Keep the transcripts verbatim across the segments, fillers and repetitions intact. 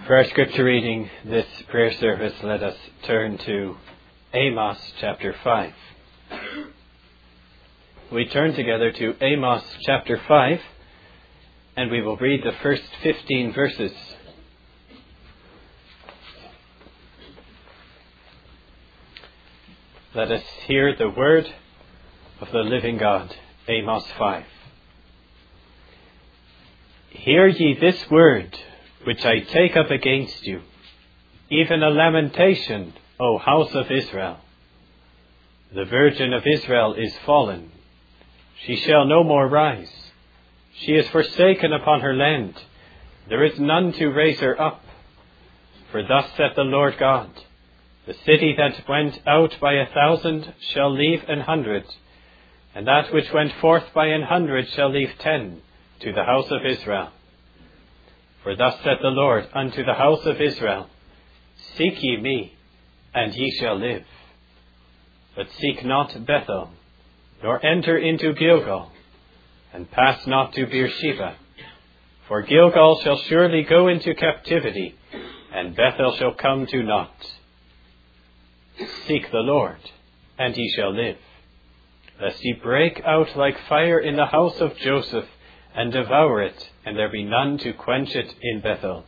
For our scripture reading this prayer service, let us turn to Amos chapter five. We turn together to Amos chapter five, and we will read the first fifteen verses. Let us hear the word of the living God. Amos five. Hear ye this word, which I take up against you, even a lamentation, O house of Israel. The Virgin of Israel is fallen. She shall no more rise. She is forsaken upon her land. There is none to raise her up. For thus saith the Lord God, the city that went out by a thousand shall leave an hundred, and that which went forth by an hundred shall leave ten to the house of Israel. For thus saith the Lord unto the house of Israel, Seek ye me, and ye shall live. But seek not Bethel, nor enter into Gilgal, and pass not to Beersheba. For Gilgal shall surely go into captivity, and Bethel shall come to naught. Seek the Lord, and ye shall live, lest ye break out like fire in the house of Joseph, and devour it, and there be none to quench it in Bethel.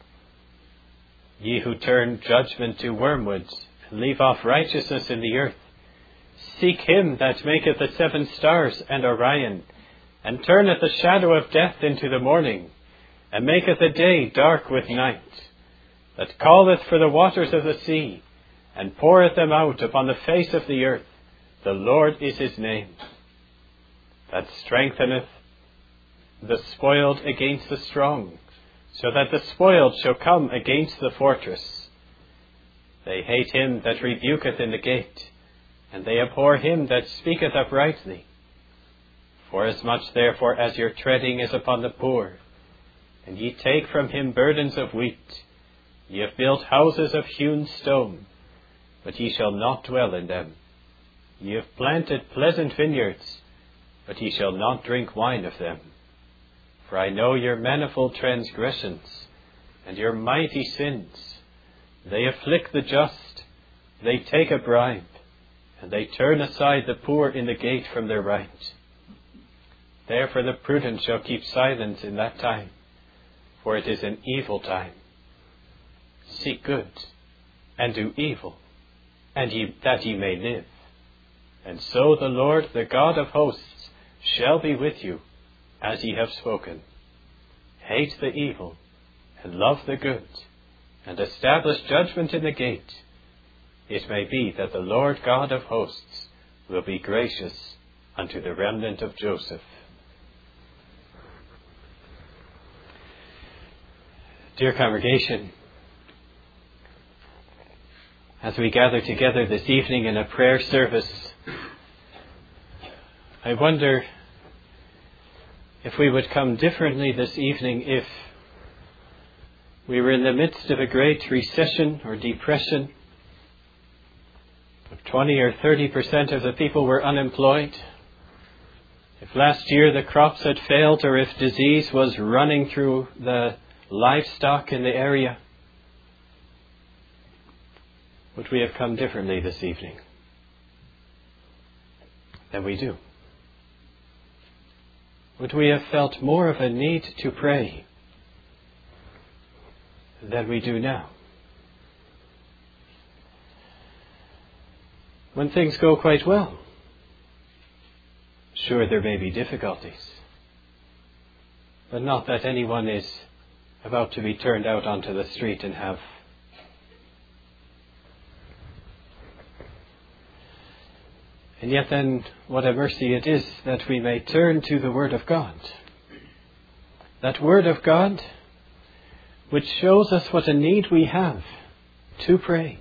Ye who turn judgment to wormwood, and leave off righteousness in the earth, seek him that maketh the seven stars and Orion, and turneth the shadow of death into the morning, and maketh the day dark with night, that calleth for the waters of the sea, and poureth them out upon the face of the earth. The Lord is his name. That strengtheneth the spoiled against the strong, so that the spoiled shall come against the fortress. They hate him that rebuketh in the gate, and they abhor him that speaketh uprightly. Forasmuch therefore as your treading is upon the poor, and ye take from him burdens of wheat, ye have built houses of hewn stone, but ye shall not dwell in them. Ye have planted pleasant vineyards, but ye shall not drink wine of them. For I know your manifold transgressions, and your mighty sins. They afflict the just, they take a bribe, and they turn aside the poor in the gate from their right. Therefore the prudent shall keep silence in that time, for it is an evil time. Seek good, and do evil, and ye, that ye may live. And so the Lord, the God of hosts, shall be with you, as ye have spoken. Hate the evil, and love the good, and establish judgment in the gate. It may be that the Lord God of hosts will be gracious unto the remnant of Joseph. Dear congregation, as we gather together this evening in a prayer service, I wonder if we would come differently this evening if we were in the midst of a great recession or depression, if twenty or thirty percent of the people were unemployed, if last year the crops had failed, or if disease was running through the livestock in the area. Would we have come differently this evening than we do? Would we have felt more of a need to pray than we do now? When things go quite well, sure, there may be difficulties, but not that anyone is about to be turned out onto the street and have And yet then, what a mercy it is that we may turn to the Word of God. That Word of God which shows us what a need we have to pray.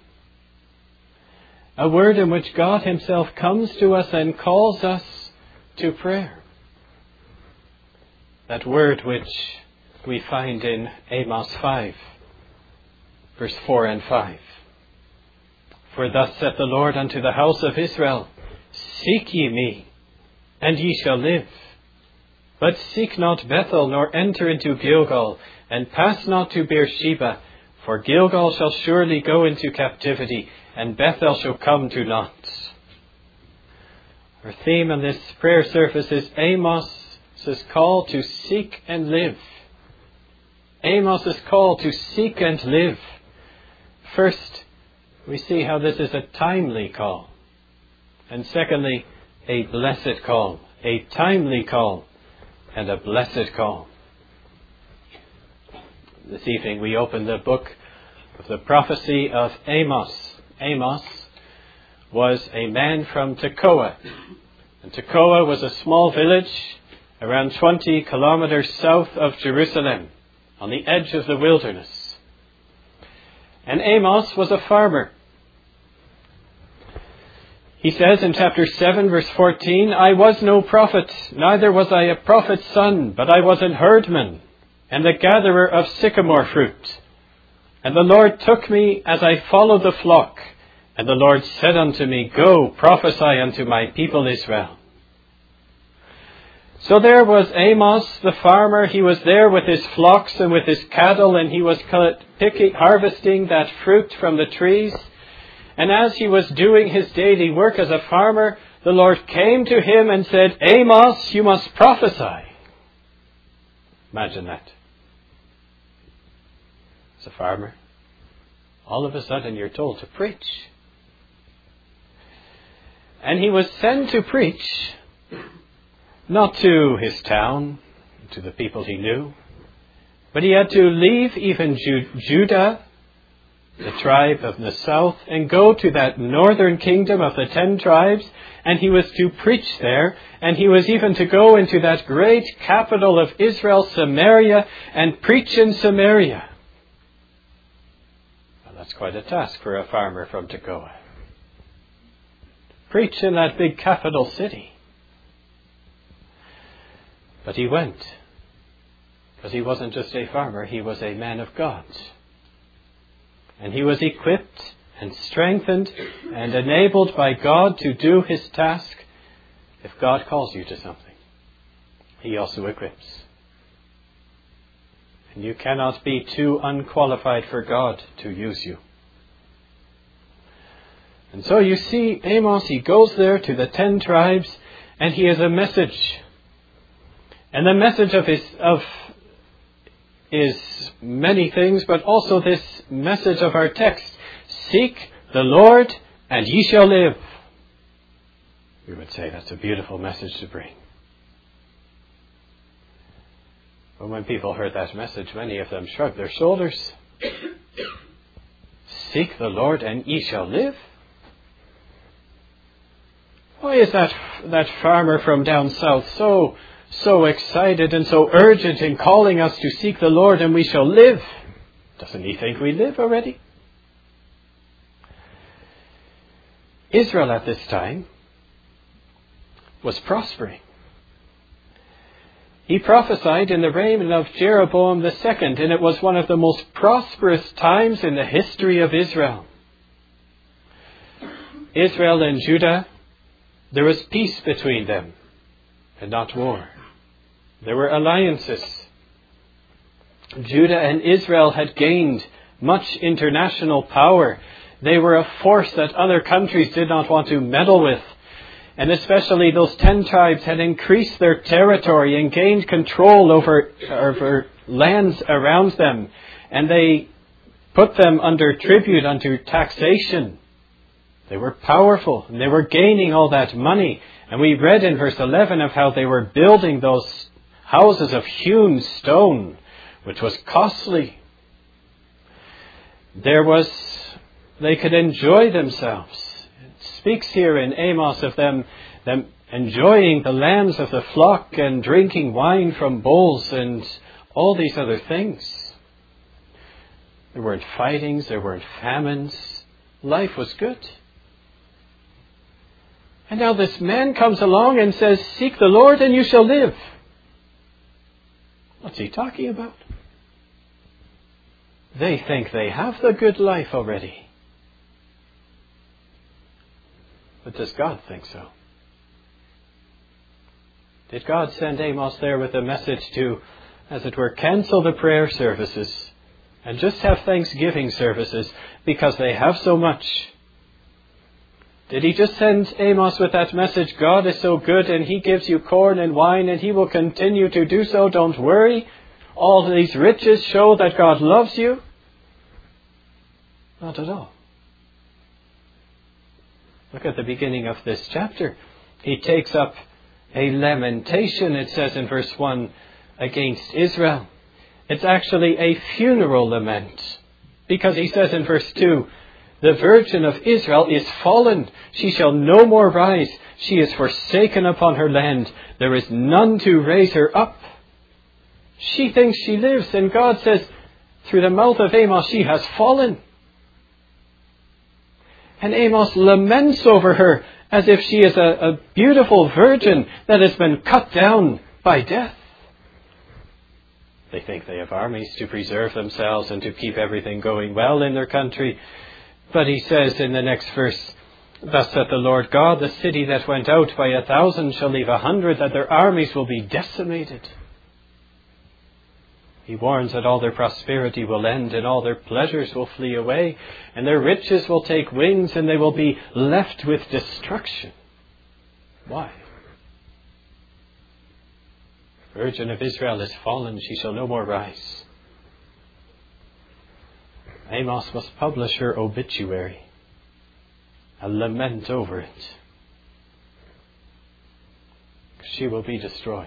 A Word in which God Himself comes to us and calls us to prayer. That Word which we find in Amos five, verse four and five. For thus saith the Lord unto the house of Israel, Seek ye me, and ye shall live. But seek not Bethel, nor enter into Gilgal, and pass not to Beersheba, For Gilgal shall surely go into captivity, and Bethel shall come to naught. Our theme in this prayer service is Amos' call to seek and live. Amos' call to seek and live. First, we see how this is a timely call. And secondly, a blessed call. A timely call and a blessed call. This evening we open the book of the prophecy of Amos. Amos was a man from Tekoa. And Tekoa was a small village around twenty kilometers south of Jerusalem, on the edge of the wilderness. And Amos was a farmer. He says in chapter seven, verse fourteen, I was no prophet, neither was I a prophet's son, but I was an herdman, and the gatherer of sycamore fruit. And the Lord took me as I followed the flock. And the Lord said unto me, Go, prophesy unto my people Israel. So there was Amos, the farmer. He was there with his flocks and with his cattle, and he was picking, harvesting that fruit from the trees. And as he was doing his daily work as a farmer, the Lord came to him and said, Amos, you must prophesy. Imagine that. As a farmer, all of a sudden you're told to preach. And he was sent to preach, not to his town, to the people he knew, but he had to leave even Ju- Judah, the tribe of the south, and go to that northern kingdom of the ten tribes, and he was to preach there, and he was even to go into that great capital of Israel, Samaria, and preach in Samaria. Well, that's quite a task for a farmer from Tekoa. Preach in that big capital city. But he went, because he wasn't just a farmer, he was a man of God. And he was equipped and strengthened and enabled by God to do his task. If God calls you to something, he also equips. And you cannot be too unqualified for God to use you. And so you see Amos, he goes there to the ten tribes, and he has a message. And the message of his of is many things, but also this message of our text. Seek the Lord, and ye shall live. We would say that's a beautiful message to bring. But when people heard that message, many of them shrugged their shoulders. Seek the Lord, and ye shall live? Why is that that farmer from down south so so excited and so urgent in calling us to seek the Lord and we shall live? Doesn't he think we live already? Israel at this time was prospering. He prophesied in the reign of Jeroboam the second, and it was one of the most prosperous times in the history of Israel. Israel and Judah, there was peace between them and not war. There were alliances. Judah and Israel had gained much international power. They were a force that other countries did not want to meddle with. And especially those ten tribes had increased their territory and gained control over, over lands around them. And they put them under tribute, under taxation. They were powerful and they were gaining all that money. And we read in verse eleven of how they were building those houses of hewn stone, which was costly. There was, they could enjoy themselves. It speaks here in Amos of them, them enjoying the lambs of the flock and drinking wine from bowls and all these other things. There weren't fightings, there weren't famines. Life was good. And now this man comes along and says, seek the Lord and you shall live. What's he talking about? They think they have the good life already. But does God think so? Did God send Amos there with a message to, as it were, cancel the prayer services and just have Thanksgiving services because they have so much. Did he just send Amos with that message, God is so good and he gives you corn and wine and he will continue to do so, don't worry. All these riches show that God loves you? Not at all. Look at the beginning of this chapter. He takes up a lamentation, it says in verse one, against Israel. It's actually a funeral lament. Because he says in verse two, the virgin of Israel is fallen. She shall no more rise. She is forsaken upon her land. There is none to raise her up. She thinks she lives, and God says, through the mouth of Amos, she has fallen. And Amos laments over her as if she is a, a beautiful virgin that has been cut down by death. They think they have armies to preserve themselves and to keep everything going well in their country. But he says in the next verse, thus saith the Lord God, the city that went out by a thousand shall leave a hundred, that their armies will be decimated. He warns that all their prosperity will end and all their pleasures will flee away and their riches will take wings and they will be left with destruction. Why? The Virgin of Israel is fallen, she shall no more rise. Amos must publish her obituary, a lament over it. She will be destroyed.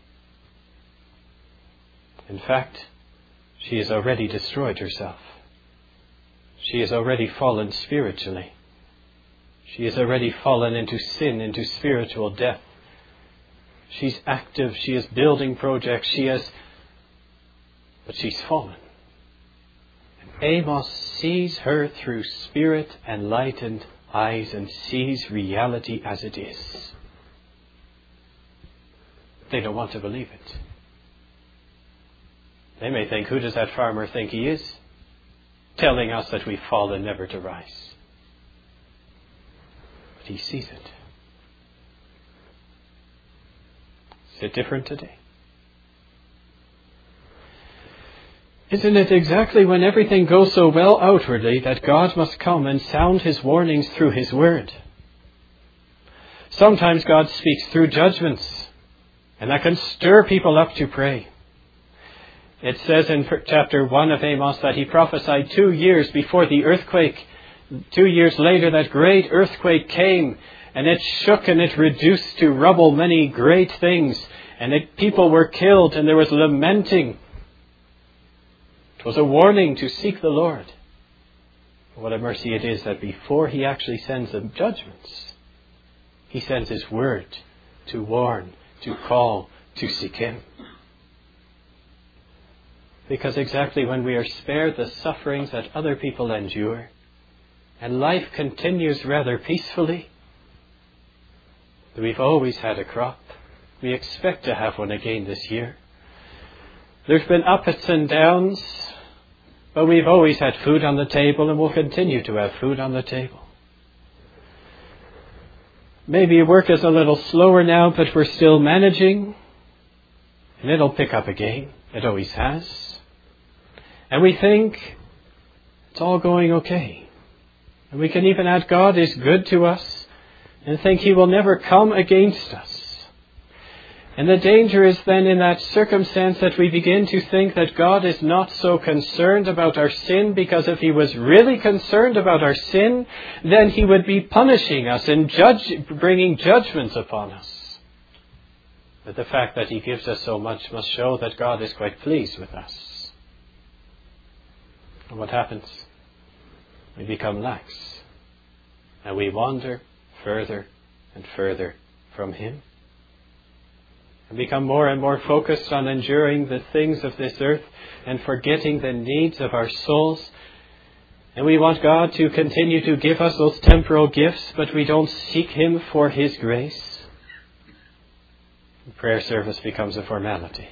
In fact, she has already destroyed herself. She has already fallen spiritually. She has already fallen into sin, into spiritual death. She's active, she is building projects, she has, but she's fallen. And Amos sees her through spirit enlightened eyes and sees reality as it is. They don't want to believe it. They may think, who does that farmer think he is? Telling us that we've fallen never to rise. But he sees it. Is it different today? Isn't it exactly when everything goes so well outwardly that God must come and sound his warnings through his word? Sometimes God speaks through judgments, and that can stir people up to pray. It says in chapter one of Amos that he prophesied two years before the earthquake. Two years later, that great earthquake came, and it shook and it reduced to rubble many great things. And it, people were killed, and there was lamenting. It was a warning to seek the Lord. What a mercy it is that before he actually sends the judgments, he sends his word to warn, to call, to seek him. Because exactly when we are spared the sufferings that other people endure, and life continues rather peacefully, we've always had a crop. We expect to have one again this year. There's been ups and downs, but we've always had food on the table and we'll continue to have food on the table. Maybe work is a little slower now, but we're still managing, and it'll pick up again. It always has. And we think it's all going okay. And we can even add God is good to us and think he will never come against us. And the danger is then in that circumstance that we begin to think that God is not so concerned about our sin, because if he was really concerned about our sin, then he would be punishing us and judge, bringing judgments upon us. But the fact that he gives us so much must show that God is quite pleased with us. And what happens? We become lax. And we wander further and further from him. And become more and more focused on enduring the things of this earth and forgetting the needs of our souls. And we want God to continue to give us those temporal gifts, but we don't seek him for his grace. The prayer service becomes a formality.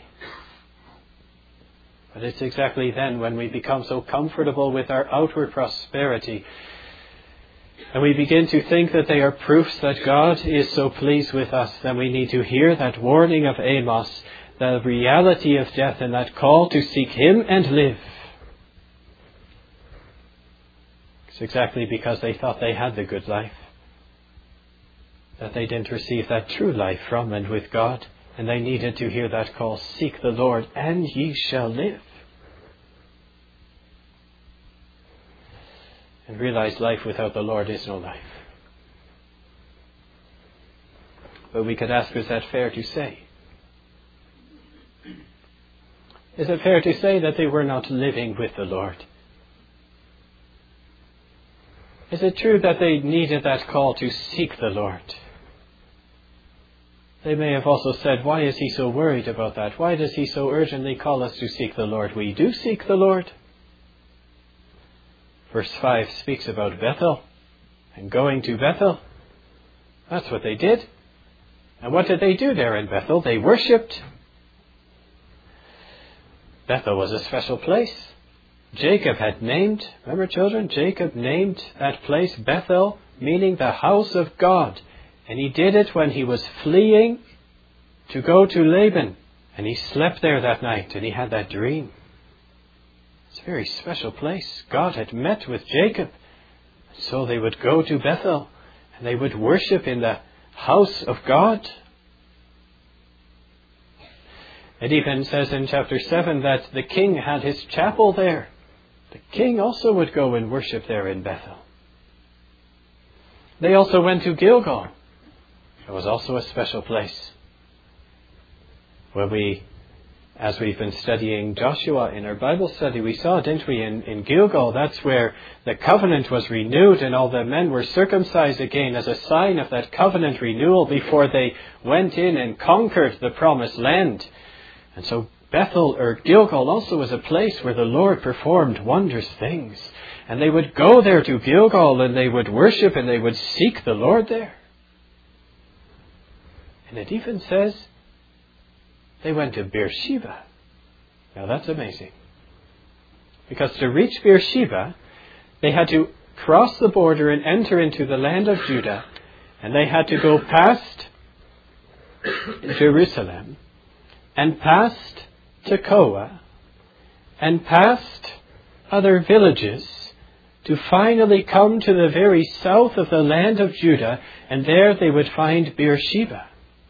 But it's exactly then when we become so comfortable with our outward prosperity, and we begin to think that they are proofs that God is so pleased with us, then we need to hear that warning of Amos, the reality of death, and that call to seek him and live. It's exactly because they thought they had the good life that they didn't receive that true life from and with God, and they needed to hear that call, seek the Lord, and ye shall live. And realize life without the Lord is no life. But we could ask, is that fair to say? Is it fair to say that they were not living with the Lord? Is it true that they needed that call to seek the Lord? They may have also said, why is he so worried about that? Why does he so urgently call us to seek the Lord? We do seek the Lord. Verse five speaks about Bethel and going to Bethel. That's what they did. And what did they do there in Bethel? They worshipped. Bethel was a special place. Jacob had named, remember children, Jacob named that place Bethel, meaning the house of God. And he did it when he was fleeing to go to Laban. And he slept there that night and he had that dream. It's a very special place. God had met with Jacob. So they would go to Bethel and they would worship in the house of God. It even says in chapter seven that the king had his chapel there. The king also would go and worship there in Bethel. They also went to Gilgal. It was also a special place where we, as we've been studying Joshua in our Bible study, we saw, didn't we, in, in Gilgal, that's where the covenant was renewed and all the men were circumcised again as a sign of that covenant renewal before they went in and conquered the promised land. And so Bethel or Gilgal also was a place where the Lord performed wondrous things. And they would go there to Gilgal and they would worship and they would seek the Lord there. And it even says they went to Beersheba. Now that's amazing. Because to reach Beersheba, they had to cross the border and enter into the land of Judah. And they had to go past Jerusalem and past Tekoa and past other villages to finally come to the very south of the land of Judah. And there they would find Beersheba.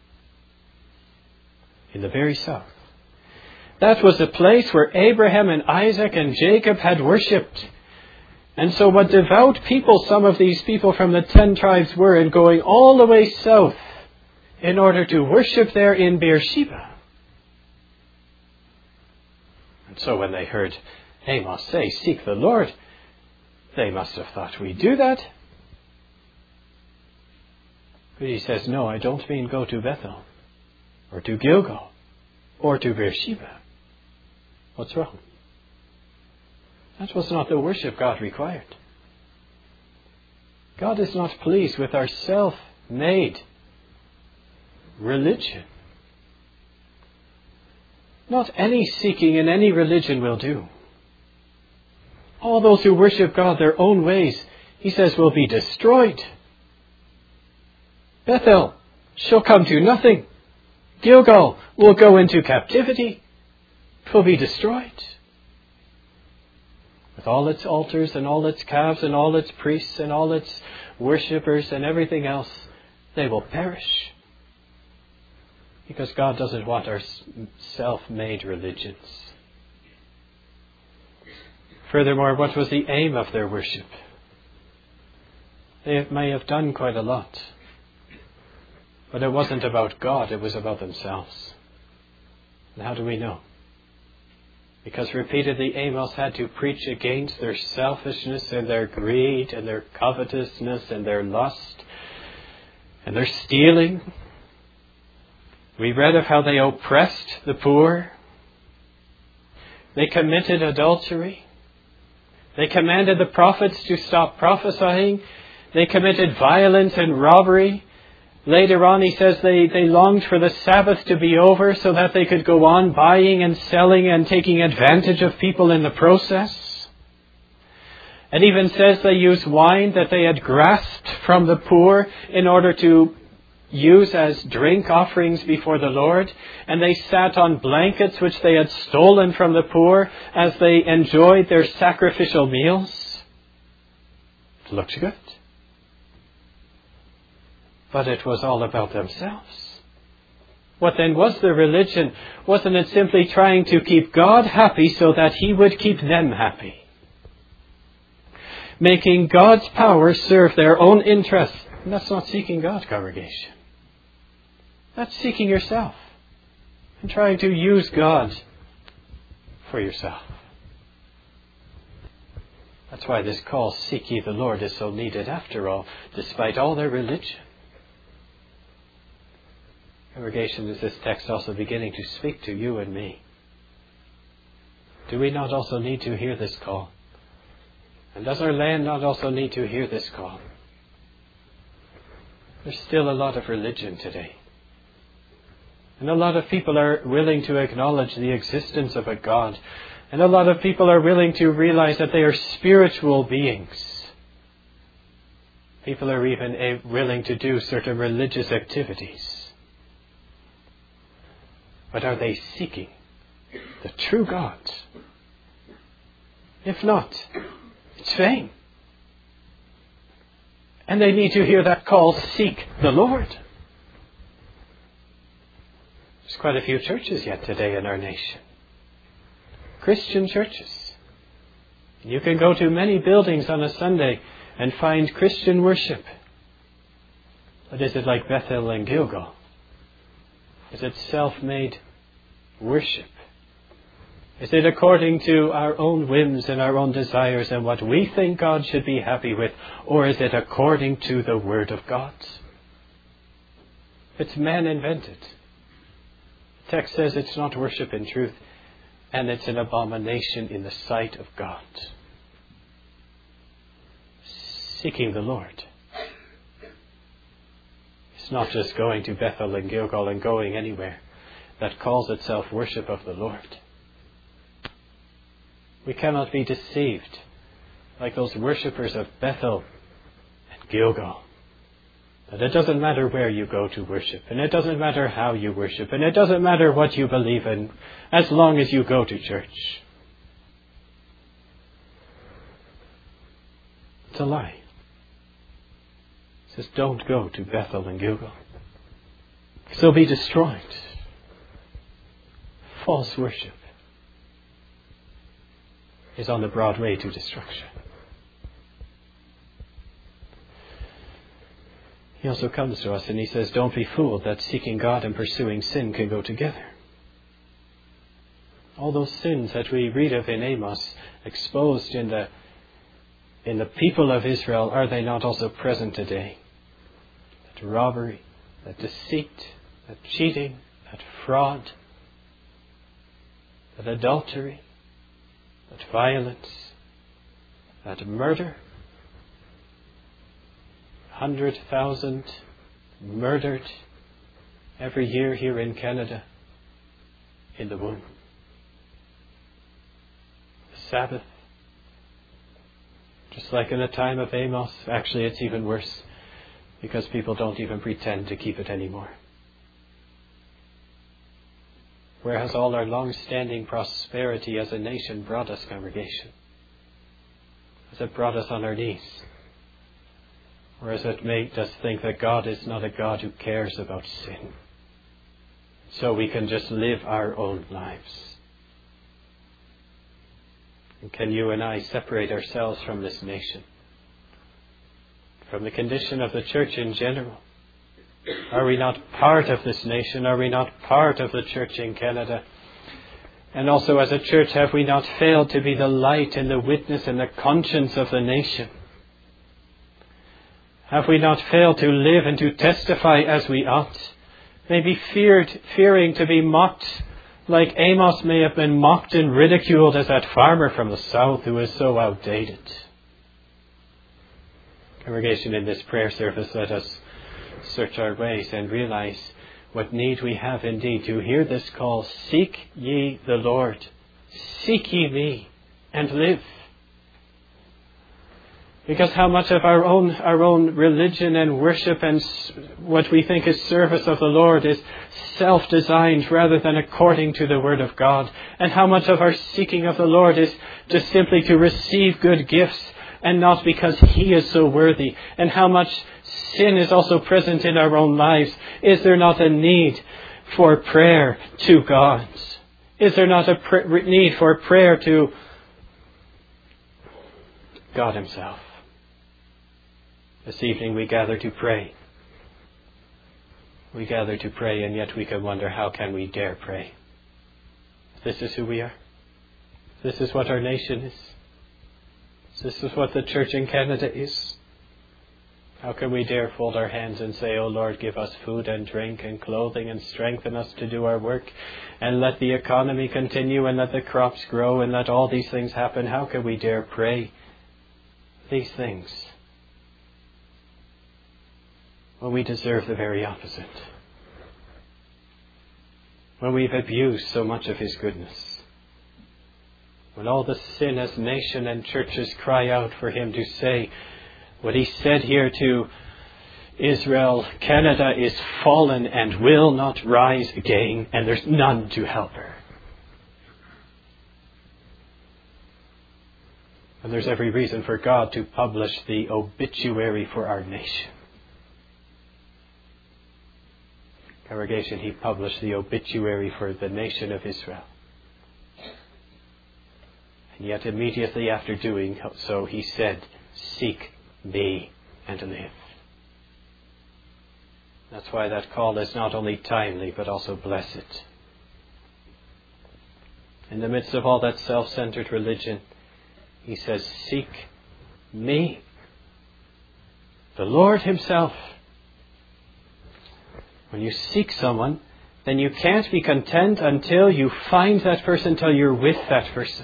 In the very south. That was the place where Abraham and Isaac and Jacob had worshipped. And so what devout people some of these people from the ten tribes were in going all the way south in order to worship there in Beersheba. And so when they heard Amos say, seek the Lord, they must have thought, we do that? But he says, no, I don't mean go to Bethel. Or to Gilgal, or to Beersheba. What's wrong? That was not the worship God required. God is not pleased with our self-made religion. Not any seeking in any religion will do. All those who worship God their own ways, he says, will be destroyed. Bethel shall come to nothing. Gilgal will go into captivity. It will be destroyed. With all its altars and all its calves and all its priests and all its worshippers and everything else, they will perish. Because God doesn't want our self-made religions. Furthermore, what was the aim of their worship? They may have done quite a lot. But it wasn't about God, it was about themselves. And how do we know? Because repeatedly Amos had to preach against their selfishness and their greed and their covetousness and their lust and their stealing. We read of how they oppressed the poor. They committed adultery. They commanded the prophets to stop prophesying. They committed violence and robbery. Later on, he says they, they longed for the Sabbath to be over so that they could go on buying and selling and taking advantage of people in the process. It even says they used wine that they had grasped from the poor in order to use as drink offerings before the Lord. And they sat on blankets which they had stolen from the poor as they enjoyed their sacrificial meals. It looked good. But it was all about themselves. What then was their religion? Wasn't it simply trying to keep God happy so that He would keep them happy? Making God's power serve their own interests. And that's not seeking God, congregation. That's seeking yourself and trying to use God for yourself. That's why this call, seek ye the Lord, is so needed after all, despite all their religion. Congregation, is this text also beginning to speak to you and me? Do we not also need to hear this call? And does our land not also need to hear this call? There's still a lot of religion today. And a lot of people are willing to acknowledge the existence of a God. And a lot of people are willing to realize that they are spiritual beings. People are even a- willing to do certain religious activities. But are they seeking the true God? If not, it's vain. And they need to hear that call, seek the Lord. There's quite a few churches yet today in our nation. Christian churches. You can go to many buildings on a Sunday and find Christian worship. But is it like Bethel and Gilgal? Is it self-made worship? Is it according to our own whims and our own desires and what we think God should be happy with? Or is it according to the Word of God? It's man-invented. The text says it's not worship in truth, and it's an abomination in the sight of God. Seeking the Lord. It's not just going to Bethel and Gilgal and going anywhere that calls itself worship of the Lord. We cannot be deceived like those worshippers of Bethel and Gilgal. That it doesn't matter where you go to worship, and it doesn't matter how you worship, and it doesn't matter what you believe in, as long as you go to church. It's a lie. It says, don't go to Bethel and Gilgal. So be destroyed. False worship is on the broad way to destruction. He also comes to us and he says, don't be fooled that seeking God and pursuing sin can go together. All those sins that we read of in Amos, exposed in the in the people of Israel, are they not also present today? That robbery, that deceit, that cheating, that fraud, that adultery, that violence, that murder. Hundred thousand murdered every year here in Canada in the womb. The Sabbath, just like in the time of Amos, actually it's even worse because people don't even pretend to keep it anymore. Where has all our long-standing prosperity as a nation brought us, congregation? Has it brought us on our knees? Or has it made us think that God is not a God who cares about sin? So we can just live our own lives. And can you and I separate ourselves from this nation? From the condition of the church in general? Are we not part of this nation? Are we not part of the church in Canada? And also as a church, have we not failed to be the light and the witness and the conscience of the nation? Have we not failed to live and to testify as we ought? Maybe feared, fearing to be mocked, like Amos may have been mocked and ridiculed as that farmer from the south who is so outdated. Congregation, in this prayer service, let us search our ways and realize what need we have indeed to hear this call. Seek ye the Lord. Seek ye me and live. Because how much of our own our own religion and worship and what we think is service of the Lord is self-designed rather than according to the Word of God. And how much of our seeking of the Lord is just simply to receive good gifts and not because He is so worthy, and how much sin is also present in our own lives. Is there not a need for prayer to God? Is there not a pr- need for prayer to God Himself? This evening we gather to pray. We gather to pray, and yet we can wonder, how can we dare pray? This is who we are. This is what our nation is. This is what the church in Canada is. How can we dare fold our hands and say, "O Lord, give us food and drink and clothing and strengthen us to do our work, and let the economy continue and let the crops grow and let all these things happen"? How can we dare pray these things when we deserve the very opposite? When we've abused so much of His goodness? When all the sin as nation and churches cry out for Him to say what He said here to Israel, "Canada is fallen and will not rise again, and there's none to help her." And there's every reason for God to publish the obituary for our nation. Congregation, He published the obituary for the nation of Israel. And yet immediately after doing so, He said, "Seek Me and live." That's why that call is not only timely, but also blessed. In the midst of all that self-centered religion, He says, "Seek Me." The Lord Himself. When you seek someone, then you can't be content until you find that person, until you're with that person.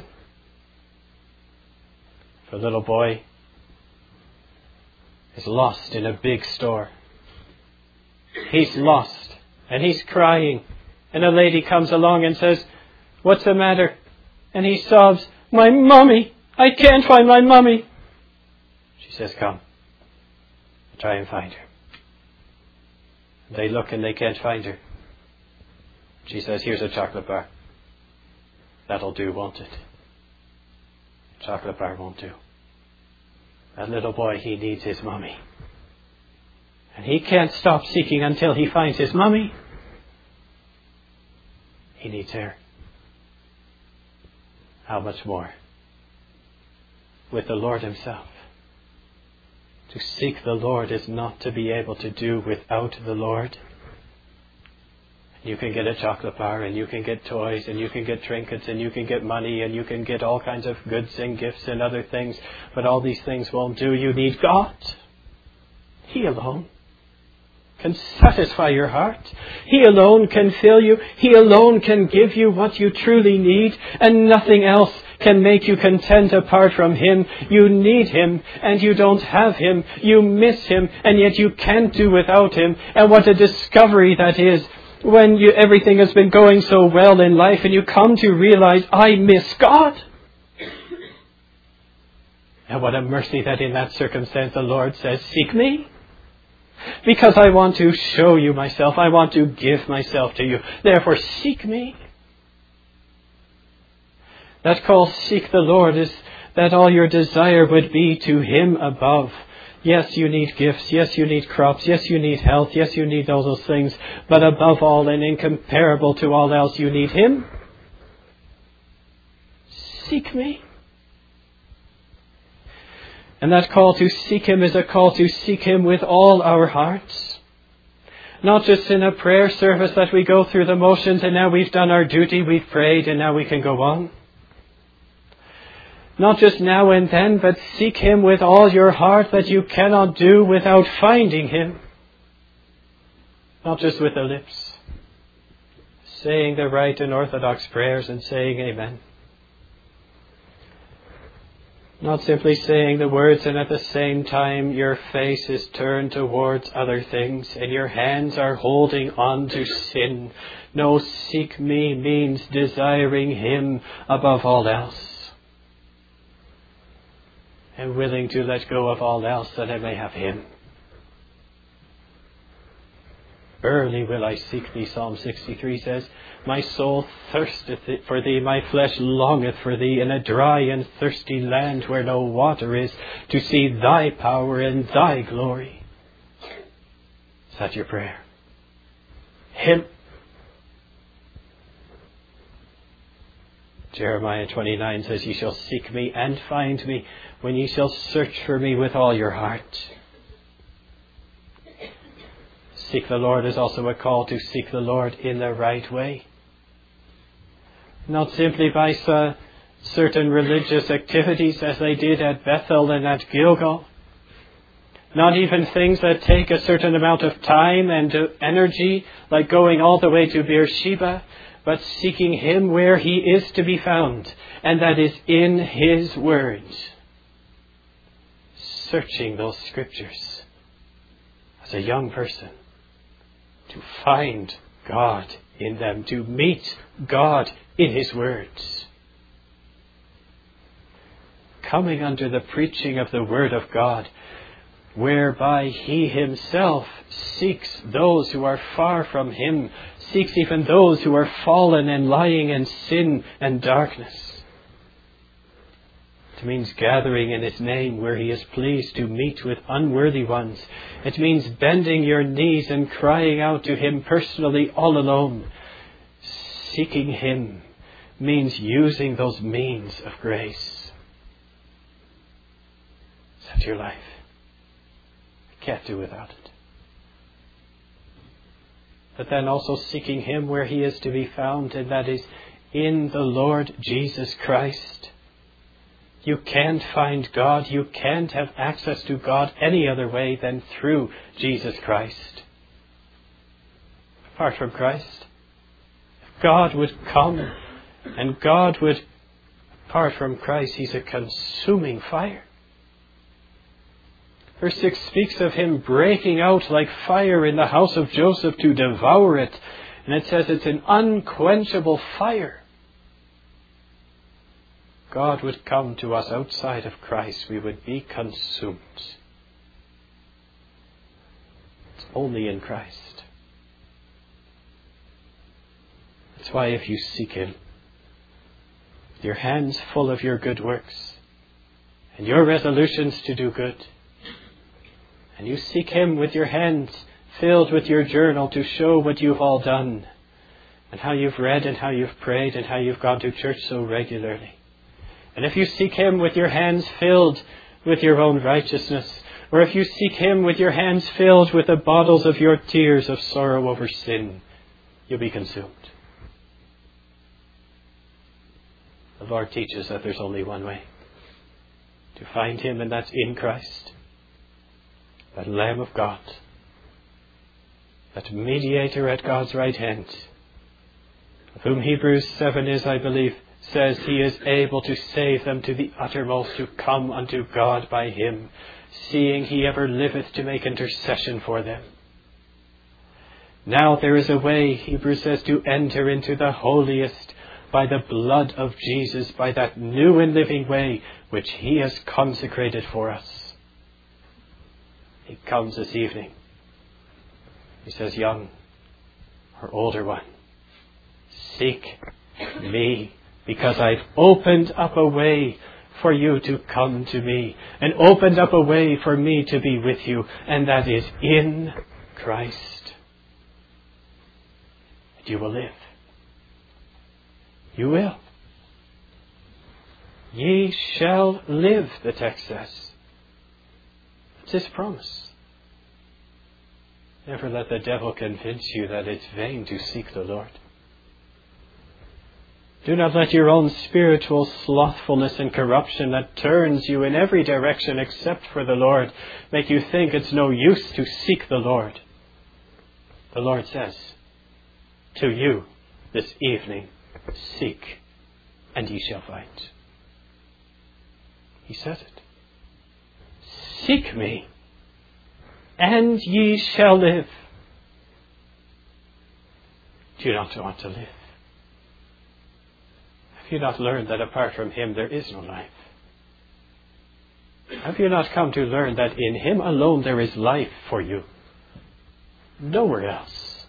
If a little boy is lost in a big store, he's lost and he's crying, and a lady comes along and says, "What's the matter?" And he sobs, "My mummy! I can't find my mummy." She says, "Come, try and find her." They look and they can't find her. She says, "Here's a chocolate bar. That'll do, won't it?" Chocolate bar won't do. That little boy, he needs his mummy. And he can't stop seeking until he finds his mummy. He needs her. How much more with the Lord Himself? To seek the Lord is not to be able to do without the Lord. You can get a chocolate bar, and you can get toys, and you can get trinkets, and you can get money, and you can get all kinds of goods and gifts and other things, but all these things won't do. You need God. He alone can satisfy your heart. He alone can fill you. He alone can give you what you truly need, and nothing else can make you content apart from Him. You need Him, and you don't have Him. You miss Him, and yet you can't do without Him. And what a discovery that is, when you, everything has been going so well in life, and you come to realize, I miss God. And what a mercy that in that circumstance the Lord says, "Seek Me. Because I want to show you myself. I want to give myself to you. Therefore, seek Me." That call, "Seek the Lord," is that all your desire would be to Him above. Yes, you need gifts. Yes, you need crops. Yes, you need health. Yes, you need all those things. But above all and incomparable to all else, you need Him. Seek Me. And that call to seek Him is a call to seek Him with all our hearts. Not just in a prayer service that we go through the motions and now we've done our duty, we've prayed and now we can go on. Not just now and then, but seek Him with all your heart, that you cannot do without finding Him. Not just with the lips, saying the right and orthodox prayers and saying Amen. Not simply saying the words and at the same time your face is turned towards other things and your hands are holding on to sin. No, seek Me means desiring Him above all else, and willing to let go of all else that I may have Him. Early will I seek thee, Psalm sixty-three says. My soul thirsteth for thee, my flesh longeth for thee, in a dry and thirsty land where no water is, to see thy power and thy glory. Is that your prayer? Him. Jeremiah twenty-nine says, Ye shall seek me and find me when ye shall search for me with all your heart. Seek the Lord is also a call to seek the Lord in the right way. Not simply by uh, certain religious activities as they did at Bethel and at Gilgal. Not even things that take a certain amount of time and uh, energy, like going all the way to Beersheba, but seeking Him where He is to be found, and that is in His Word. Searching those Scriptures as a young person, to find God in them, to meet God in His words. Coming under the preaching of the Word of God, whereby He Himself seeks those who are far from Him, seeks even those who are fallen and lying in sin and darkness. It means gathering in His name where He is pleased to meet with unworthy ones. It means bending your knees and crying out to Him personally all alone. Seeking Him means using those means of grace. Is that your life? I can't do without it. But then also seeking Him where He is to be found, and that is in the Lord Jesus Christ. You can't find God, you can't have access to God any other way than through Jesus Christ. Apart from Christ, if God would come and God would, apart from Christ, He's a consuming fire. Verse six speaks of Him breaking out like fire in the house of Joseph to devour it. And it says it's an unquenchable fire. God would come to us outside of Christ, we would be consumed. It's only in Christ. That's why if you seek Him, with your hands full of your good works, and your resolutions to do good, and you seek Him with your hands filled with your journal to show what you've all done, and how you've read and how you've prayed and how you've gone to church so regularly. And if you seek Him with your hands filled with your own righteousness, or if you seek Him with your hands filled with the bottles of your tears of sorrow over sin, you'll be consumed. The Lord teaches that there's only one way to find Him, and that's in Christ. That Lamb of God, that mediator at God's right hand, of whom Hebrews seven is, I believe, says He is able to save them to the uttermost, to come unto God by Him, seeing He ever liveth to make intercession for them. Now there is a way, Hebrews says, to enter into the holiest by the blood of Jesus, by that new and living way which He has consecrated for us. He comes this evening. He says, young or older one, seek me, because I've opened up a way for you to come to me, and opened up a way for me to be with you, and that is in Christ. And you will live. You will. Ye shall live, the text says. It's His promise. Never let the devil convince you that it's vain to seek the Lord. Do not let your own spiritual slothfulness and corruption that turns you in every direction except for the Lord make you think it's no use to seek the Lord. The Lord says to you this evening, seek and ye shall find. He says it. Seek me and ye shall live. Do you not want to live? Have you not learned that apart from Him there is no life? Have you not come to learn that in Him alone there is life for you? Nowhere else.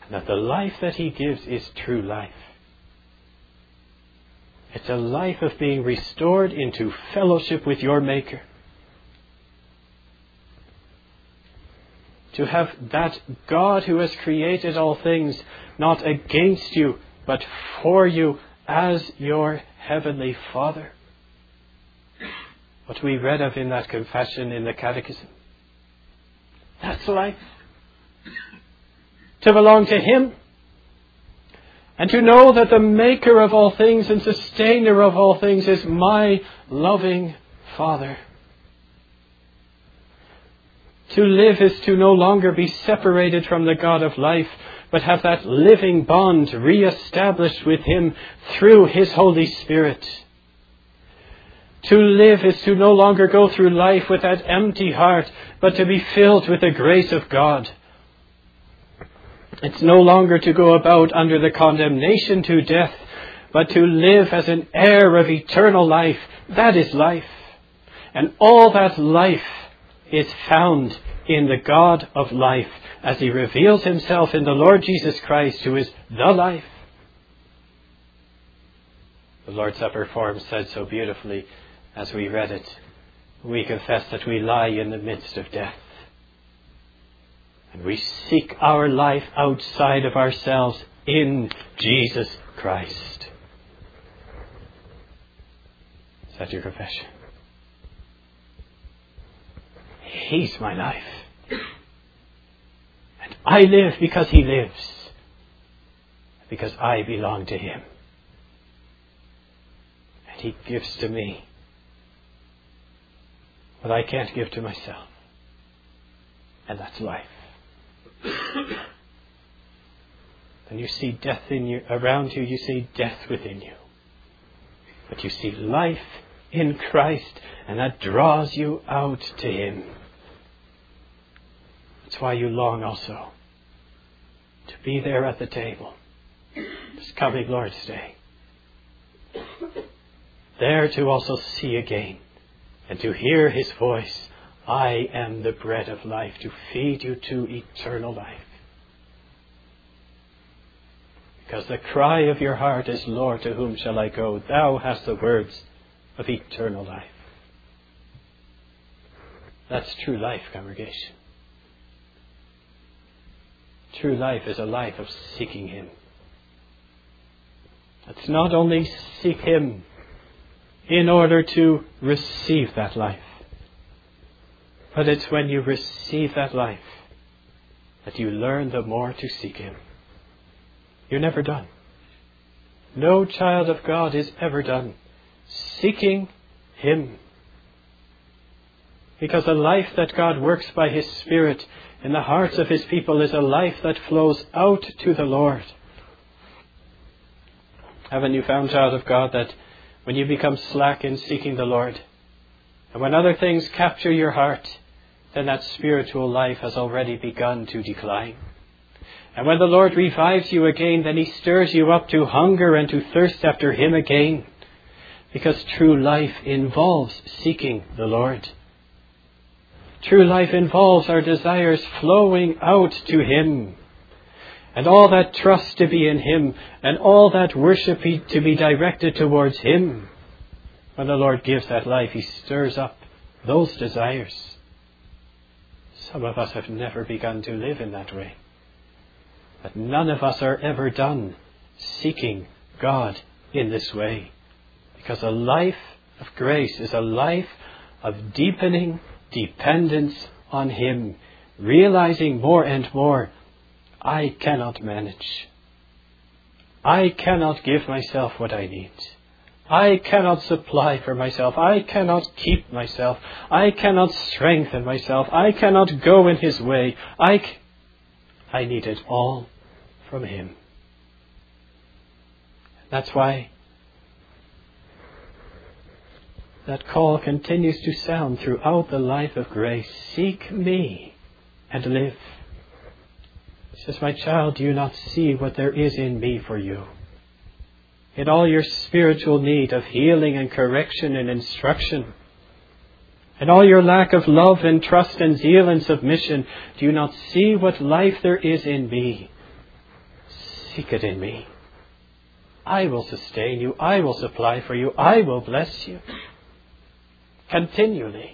And that the life that he gives is true life. It's a life of being restored into fellowship with your Maker. To have that God who has created all things, not against you, but for you as your heavenly Father. What we read of in that confession in the Catechism. That's life. To belong to Him. And to know that the Maker of all things and Sustainer of all things is my loving Father. To live is to no longer be separated from the God of life, but have that living bond re-established with Him through His Holy Spirit. To live is to no longer go through life with that empty heart, but to be filled with the grace of God. It's no longer to go about under the condemnation to death, but to live as an heir of eternal life. That is life. And all that life is found in the God of life, as He reveals Himself in the Lord Jesus Christ, who is the life. The Lord's Supper form said so beautifully as we read it. We confess that we lie in the midst of death. And we seek our life outside of ourselves in Jesus Christ. Is that your confession? He's my life. And I live because He lives. Because I belong to Him. And He gives to me what I can't give to myself. And that's life. When you see death in you, around you, you see death within you. But you see life in Christ, and that draws you out to Him. That's why you long also to be there at the table this coming Lord's Day. There to also see again and to hear His voice. I am the bread of life, to feed you to eternal life. Because the cry of your heart is, Lord, to whom shall I go? Thou hast the words of eternal life. That's true life, congregation. True life is a life of seeking Him. It's not only seek Him in order to receive that life, but it's when you receive that life that you learn the more to seek Him. You're never done. No child of God is ever done seeking Him. Because the life that God works by His Spirit in the hearts of His people is a life that flows out to the Lord. Haven't you found, child of God, that when you become slack in seeking the Lord, and when other things capture your heart, then that spiritual life has already begun to decline. And when the Lord revives you again, then He stirs you up to hunger and to thirst after Him again. Because true life involves seeking the Lord. True life involves our desires flowing out to Him. And all that trust to be in Him, and all that worship to be directed towards Him. When the Lord gives that life, He stirs up those desires. Some of us have never begun to live in that way. But none of us are ever done seeking God in this way. Because a life of grace is a life of deepening dependence on Him. Realizing more and more, I cannot manage. I cannot give myself what I need. I cannot supply for myself. I cannot keep myself. I cannot strengthen myself. I cannot go in His way. I, c- I need it all from Him. That's why that call continues to sound throughout the life of grace. Seek me and live. He says, my child, do you not see what there is in me for you? In all your spiritual need of healing and correction and instruction, and all your lack of love and trust and zeal and submission, do you not see what life there is in me? Seek it in me. I will sustain you. I will supply for you. I will bless you. Continually.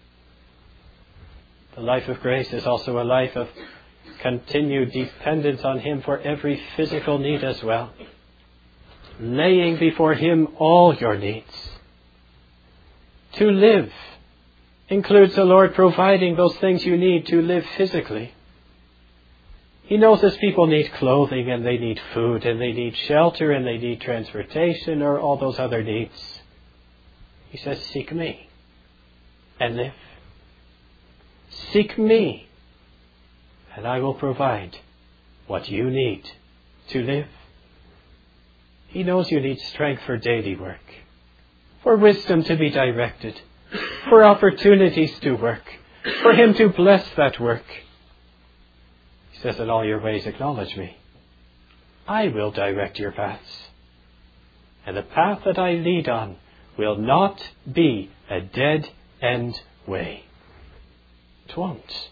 The life of grace is also a life of continued dependence on Him for every physical need as well. Laying before Him all your needs. To live includes the Lord providing those things you need to live physically. He knows His people need clothing and they need food and they need shelter and they need transportation or all those other needs. He says, seek me and live. Seek me and I will provide what you need to live. He knows you need strength for daily work, for wisdom to be directed, for opportunities to work, for Him to bless that work. He says, in all your ways acknowledge me. I will direct your paths. And the path that I lead on will not be a dead-end way. It won't.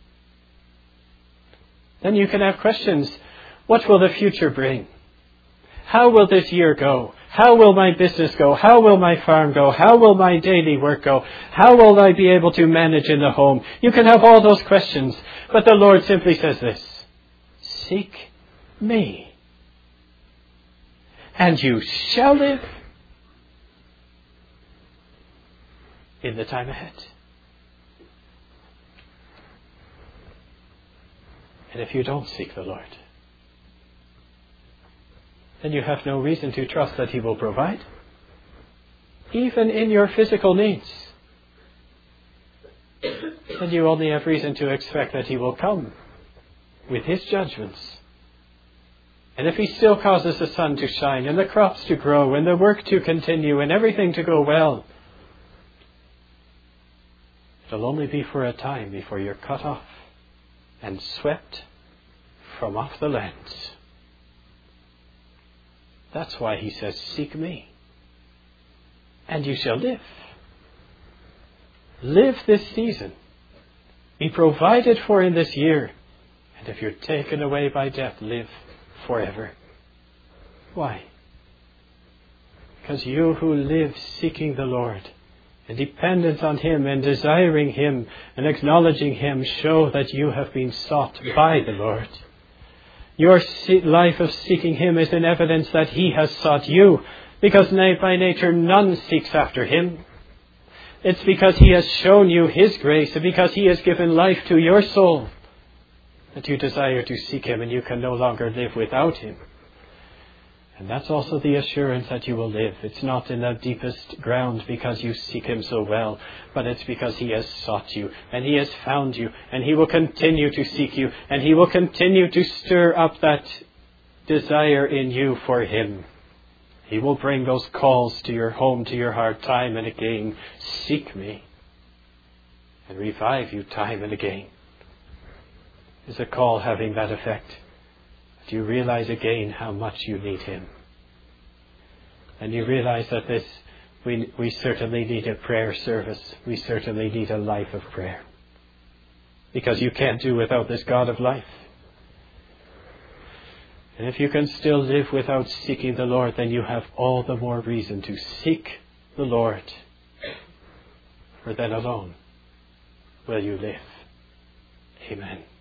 Then you can have questions. What will the future bring? How will this year go? How will my business go? How will my farm go? How will my daily work go? How will I be able to manage in the home? You can have all those questions, but the Lord simply says this: seek me, and you shall live in the time ahead. And if you don't seek the Lord, then you have no reason to trust that He will provide, even in your physical needs. And you only have reason to expect that He will come with His judgments. And if He still causes the sun to shine and the crops to grow and the work to continue and everything to go well, it'll only be for a time before you're cut off and swept from off the lands. That's why He says, seek me, and you shall live. Live this season. Be provided for in this year. And if you're taken away by death, live forever. Why? Because you who live seeking the Lord and dependent on Him and desiring Him and acknowledging Him show that you have been sought by the Lord. Your life of seeking Him is an evidence that He has sought you, because by nature none seeks after Him. It's because He has shown you His grace and because He has given life to your soul that you desire to seek Him, and you can no longer live without Him. And that's also the assurance that you will live. It's not in the deepest ground because you seek Him so well, but it's because He has sought you and He has found you, and He will continue to seek you, and He will continue to stir up that desire in you for Him. He will bring those calls to your home, to your heart, time and again. Seek me, and revive you time and again. Is a call having that effect? Do you realize again how much you need Him? And you realize that this, we, we certainly need a prayer service. We certainly need a life of prayer. Because you can't do without this God of life. And if you can still live without seeking the Lord, then you have all the more reason to seek the Lord. For then alone will you live. Amen.